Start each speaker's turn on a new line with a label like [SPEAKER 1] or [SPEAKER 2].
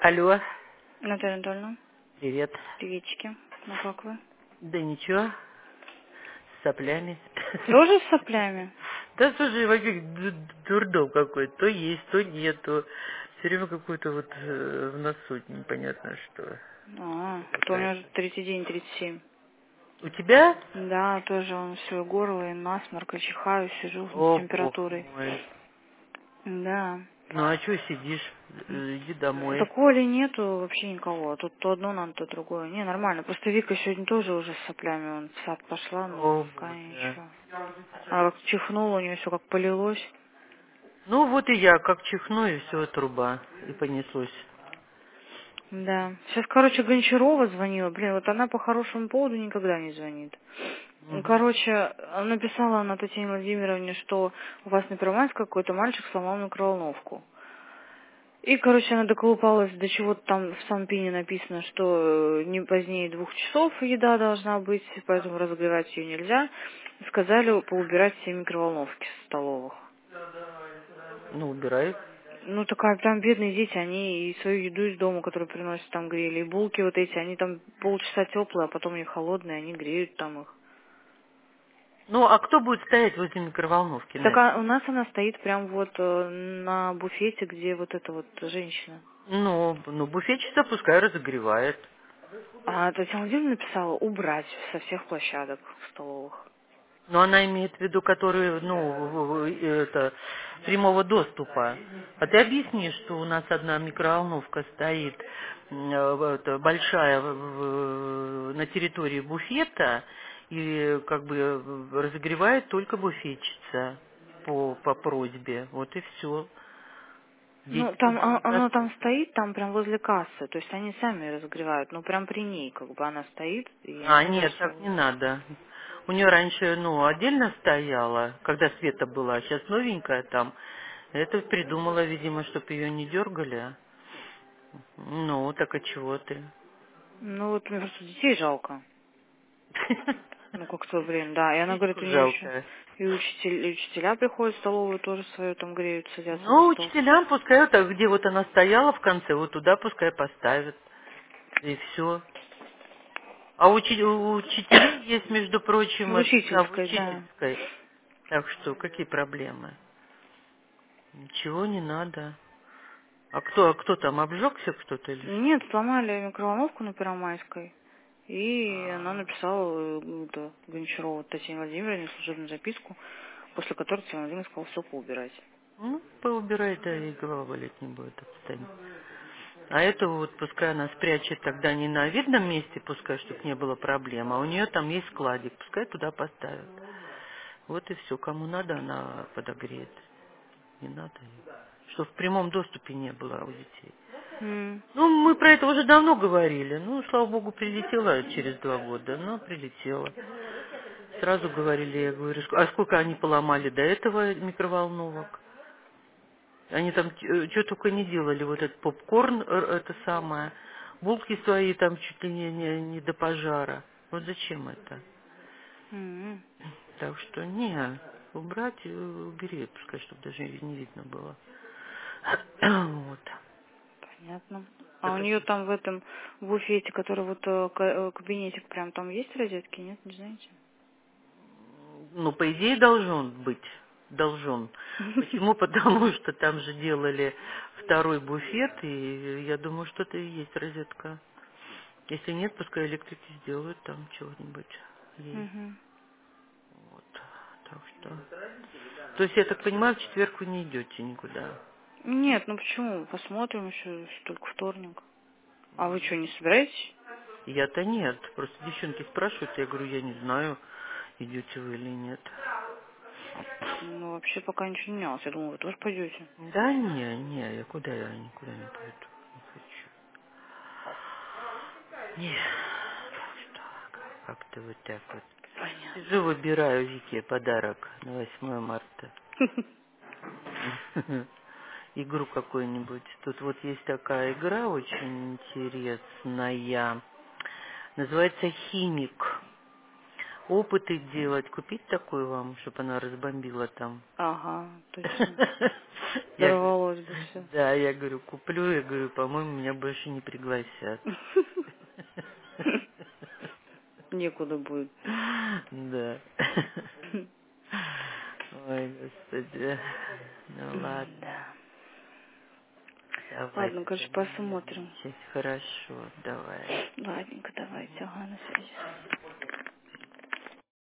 [SPEAKER 1] Алло,
[SPEAKER 2] Наталья Анатольевна,
[SPEAKER 1] привет.
[SPEAKER 2] приветики. Ну как вы?
[SPEAKER 1] Да ничего, с соплями.
[SPEAKER 2] Тоже с соплями?
[SPEAKER 1] Да слушай, вообще дурдом какой-то. То есть, то нету. Все время какой-то вот в носу непонятно что.
[SPEAKER 2] То у него
[SPEAKER 1] Какая-то.
[SPEAKER 2] третий день 37.
[SPEAKER 1] У тебя?
[SPEAKER 2] Да, тоже он все горло и насморк, и чихаю, сижу с
[SPEAKER 1] О, бог
[SPEAKER 2] температурой.
[SPEAKER 1] мой.
[SPEAKER 2] Да.
[SPEAKER 1] Ну а что сидишь? Иди домой.
[SPEAKER 2] Так Оли нету вообще никого. Тут то одно надо, то другое. Не, нормально. Просто Вика сегодня тоже уже с соплями. Он в сад пошла, но
[SPEAKER 1] О,
[SPEAKER 2] пока
[SPEAKER 1] боже.
[SPEAKER 2] ничего. А как чихнула, у нее все как полилось.
[SPEAKER 1] Ну вот и я как чихну, и все, труба. И понеслось.
[SPEAKER 2] Да. Сейчас, короче, Гончарова звонила. Блин, вот она по хорошему поводу никогда не звонит.
[SPEAKER 1] Угу.
[SPEAKER 2] Короче, написала она Татьяне Владимировне, что у вас на Первомайской какой-то мальчик сломал микроволновку. И, короче, она доколупалась, до чего-то там в Сампине написано, что не позднее 2 часов еда должна быть, поэтому разогревать ее нельзя. Сказали поубирать все микроволновки со столовых.
[SPEAKER 1] Ну, убирай.
[SPEAKER 2] Ну, такая, там бедные дети, они и свою еду из дома, которую приносят, там грели, и булки вот эти, они там полчаса теплые, а потом они холодные, они греют там их.
[SPEAKER 1] Ну, а кто будет стоять возле микроволновки,
[SPEAKER 2] Так
[SPEAKER 1] Надь?
[SPEAKER 2] у нас она стоит прям вот на буфете, где вот эта вот женщина.
[SPEAKER 1] Ну, буфетчица пускай разогревает.
[SPEAKER 2] А Татьяна Владимировна написала убрать со всех площадок столовых.
[SPEAKER 1] Но она имеет в виду, которые, ну, это, прямого доступа. А ты объясни, что у нас одна микроволновка стоит, большая, на территории буфета, и как бы разогревает только буфетчица по просьбе. Вот и все.
[SPEAKER 2] Ну,
[SPEAKER 1] Дети
[SPEAKER 2] там
[SPEAKER 1] туда не
[SPEAKER 2] оно там
[SPEAKER 1] дотащат.
[SPEAKER 2] стоит, там прям возле кассы, то есть они сами разогревают, ну прям при ней, как бы она стоит, и
[SPEAKER 1] А,
[SPEAKER 2] они
[SPEAKER 1] нет, так не
[SPEAKER 2] засовывают.
[SPEAKER 1] надо. У нее раньше, ну, отдельно стояла, когда Света была, а сейчас новенькая там. Это придумала, видимо, чтоб ее не дергали. Ну, так а чего ты?
[SPEAKER 2] Ну вот мне просто детей жалко. Ну, как в свое время, да. И она говорит,
[SPEAKER 1] Птичку
[SPEAKER 2] у нее еще
[SPEAKER 1] жалко.
[SPEAKER 2] и учителя приходят в столовую, тоже свою там греют, садятся за
[SPEAKER 1] Ну,
[SPEAKER 2] стол.
[SPEAKER 1] учителям пускай, вот так, где вот она стояла в конце, вот туда пускай поставят. И все. А у учителей есть, между
[SPEAKER 2] В
[SPEAKER 1] прочим, в
[SPEAKER 2] учительской, да.
[SPEAKER 1] учительской. Так что, какие проблемы? Ничего не надо. А кто там, обжегся кто-то или что?
[SPEAKER 2] Нет, сломали микроволновку на Первомайской. И она написала Гончарова Татьяне Владимировне служебную записку, после которой Татьяна Владимировна сказала все поубирать.
[SPEAKER 1] Ну, поубирай, да, и голова болеть не будет, отстань. А эту вот пускай она спрячет тогда не на видном месте, пускай, чтобы не было проблем, а у нее там есть складик, пускай туда поставят. Вот и все, кому надо, она подогреет. Не надо. Чтобы в прямом доступе не было у детей.
[SPEAKER 2] М.
[SPEAKER 1] Ну, мы про это уже давно говорили. Ну, слава богу, прилетела через 2 года. Ну, прилетела. Сразу говорили, я говорю, а сколько они поломали до этого микроволновок? Они там что только не делали, вот этот попкорн, это самое, булки свои там чуть ли не до пожара. Вот зачем это?
[SPEAKER 2] М.
[SPEAKER 1] Так что не, убрать, убери, пускай, чтобы даже не видно было. Вот.
[SPEAKER 2] Понятно. А
[SPEAKER 1] Так
[SPEAKER 2] у
[SPEAKER 1] как,
[SPEAKER 2] нее там в этом буфете, который вот кабинетик, прям там есть розетки, нет, не знаете?
[SPEAKER 1] ну, по идее, должен быть. Должен. Почему? Потому что там же делали второй буфет, и я думаю, что это и есть розетка. Если нет, пускай электрики сделают там чего-нибудь ей.
[SPEAKER 2] Мгм.
[SPEAKER 1] Вот. Так что. То есть, я так понимаю, в четверг вы не идете никуда.
[SPEAKER 2] Нет, ну почему? Посмотрим еще только вторник. А вы что, не собираетесь?
[SPEAKER 1] Я-то нет. Просто девчонки спрашивают, я говорю, я не знаю, идете вы или нет.
[SPEAKER 2] Ну, вообще пока ничего не менялось. Я думаю, вы тоже пойдете.
[SPEAKER 1] Да не, я никуда не пойду. Не хочу. Не. Так что, как-то вот так вот.
[SPEAKER 2] Понятно.
[SPEAKER 1] Сижу, выбираю Вике подарок на 8 марта. Игру какую-нибудь. Тут вот есть такая игра очень интересная. Называется «Химик». опыты делать. Купить такую вам, чтобы она разбомбила там.
[SPEAKER 2] Ага, точно.
[SPEAKER 1] Я,
[SPEAKER 2] Взорвалось бы все.
[SPEAKER 1] да, я говорю, куплю, я говорю, по-моему, меня больше не пригласят.
[SPEAKER 2] Некуда будет.
[SPEAKER 1] Да. Ой, Господи. Ну ладно.
[SPEAKER 2] Да.
[SPEAKER 1] Давай
[SPEAKER 2] Ладно, короче,
[SPEAKER 1] тогда
[SPEAKER 2] посмотрим.
[SPEAKER 1] нервничать. Хорошо, давай.
[SPEAKER 2] Ладненько, давайте, ага, на связи.